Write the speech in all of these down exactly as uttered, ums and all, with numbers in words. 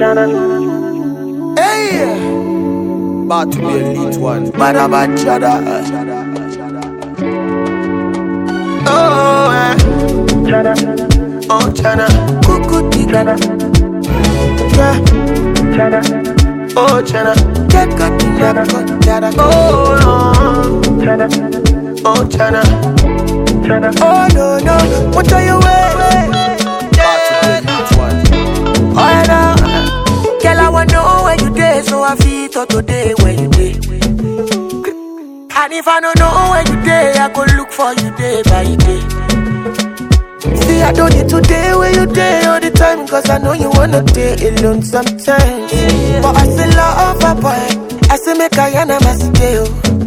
Hey, about to be elite one. Man, I'm a chada. Oh, eh. Oh, chana. Cuckoo, chana. Yeah. Oh, chana. Get cut, chana. Oh, no. Oh, chana. Oh, no, no. What are you wearing? Oh, no. Girl, I wanna know where you dey, so I feel to today where you dey. And if I don't know where you dey, I go look for you day by day. See, I don't need to day where you day all the time, cause I know you wanna day alone sometimes. But I still love a boy, I still make a yana mess day,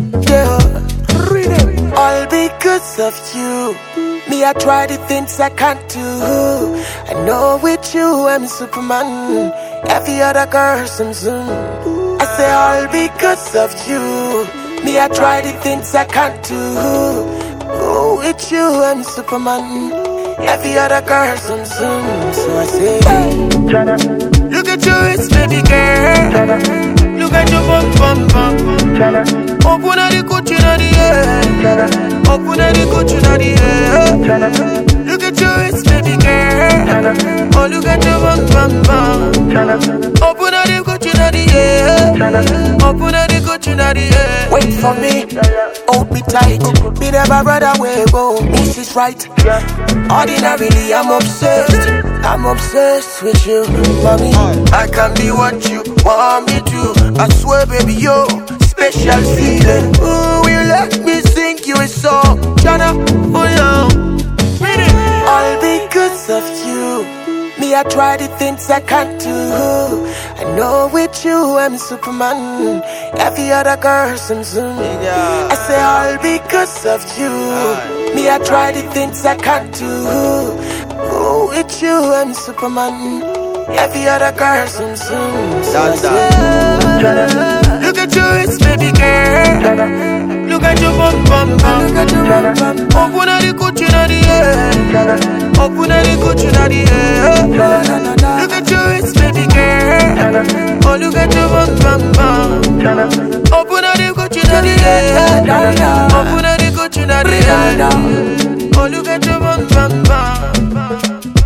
day. All because of you. Me, I try the things I can't do. I know with you I'm Superman. Every other girl some zoom. I say all because of you. Me, I try the things I can't do. Oh, with you I'm Superman. Every other girl some zoom. So I say, hey. Look at you, it's baby girl. Look at your bum bum bum. Open up the Gucci in the air. Open up the Gucci in the air. Look at you, it's baby girl. Oh, look at your bum bum bum. Open up the Gucci in the air. Open up the Gucci in the air. Wait for me, hold me tight. Be there, my brother, where go. This is right. Ordinarily, I'm obsessed. I'm obsessed with you, mommy. I can be what you want me to. I swear, baby, yo, special feeling. Ooh, you let me sing you a song, Jana, oh yeah. All because of you. Me, I try the things I can't do. I know with you I'm Superman. Every other girl some zoom. I say all because of you. Me, I try the things I can't do. Oh, with you I'm Superman. Every other girl some zoom. So I say, look at you, it's baby girl. Look at your bum bum bum. Open up the Gucci in the air. Open up the Gucci in the air. Look at you, it's baby girl. Oh, look at your bum bum bum. Open up the Gucci in the air. Open up the Gucci in the air. Oh, look at your bum bum bum.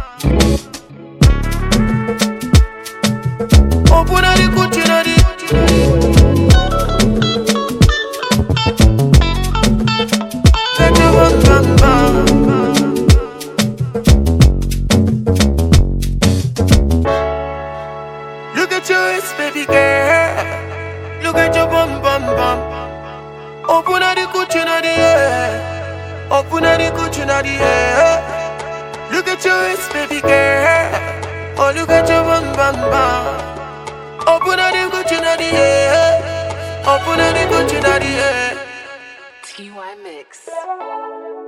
Open up the Gucci in the air. Look at you, it's baby girl. Look at your bum bum bum. Open up the Gucci in the air. Open up the Gucci in the air. Look at you, it's baby girl. Oh, look at your bum bum bum. Open up the Gucci in the air. Open up the Gucci in the air. T Y Mix.